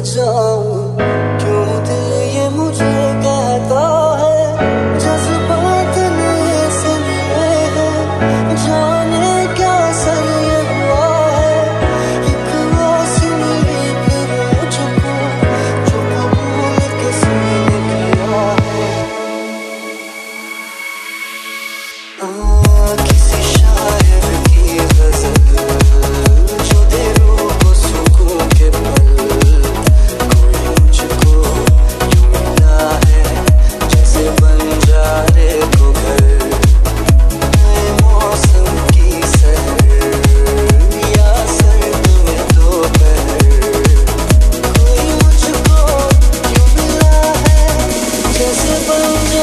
जाऊं, क्यों दिल ये मुझे कहता है जज्बात ने सुने हैं, जाने क्या सर ये हुआ है, एक आसमां फिर मुझको जो कबूल किसी ने किया है। किसी शायर की गजल जो दे रूह को सुकून के पल, कोई मुझको यूं मिला है जैसे बंजारे को घर, नए मौसम की सहर या सर्द में दोपहर, कोई मुझको यूं मिला है जैसे बंजारे